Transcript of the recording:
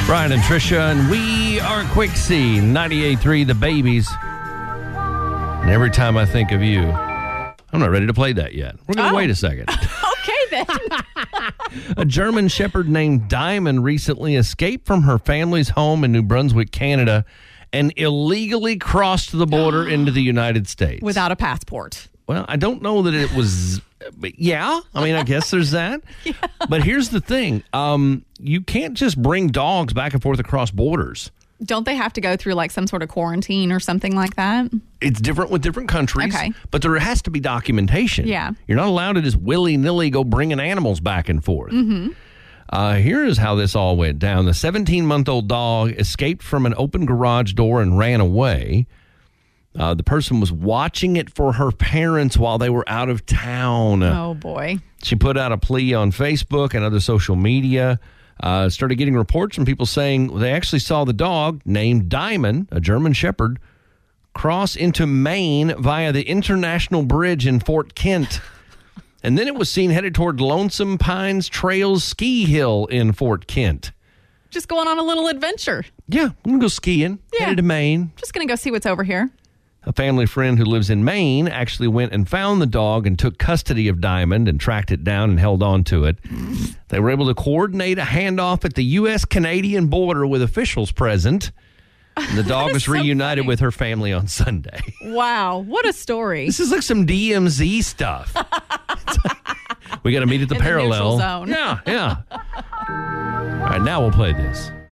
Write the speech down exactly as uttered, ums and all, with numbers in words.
Brian and Tricia, and we are Quick C, ninety-eight point three, The Babies. And every time I think of you, I'm not ready to play that yet. We're going to Oh. wait a second. Okay, then. A German Shepherd named Diamond recently escaped from her family's home in New Brunswick, Canada, and illegally crossed the border into the United States. Without a passport. Well, I don't know that it was, but yeah, I mean, I guess there's that. Yeah. But here's the thing. Um, you can't just bring dogs back and forth across borders. Don't they have to go through like some sort of quarantine or something like that? It's different with different countries, Okay. but there has to be documentation. Yeah. You're not allowed to just willy-nilly go bringing animals back and forth. Mm-hmm. Uh, here is how this all went down. The seventeen-month-old dog escaped from an open garage door and ran away. Uh, the person was watching it for her parents while they were out of town. Oh, boy. She put out a plea on Facebook and other social media. Uh, started getting reports from people saying they actually saw the dog named Diamond, a German Shepherd, cross into Maine via the International Bridge in Fort Kent. And then it was seen headed toward Lonesome Pines Trails Ski Hill in Fort Kent. Just going on a little adventure. Yeah, I'm going to go skiing. Yeah. Headed to Maine. Just going to go see what's over here. A family friend who lives in Maine actually went and found the dog and took custody of Diamond and tracked it down and held on to it. They were able to coordinate a handoff at the U S Canadian border with officials present. And the dog was so reunited funny. with her family on Sunday. Wow. What a story. This is like some D M Z stuff. It's like, we got to meet at the In the parallel. neutral zone. Yeah, yeah. All right, now we'll play this.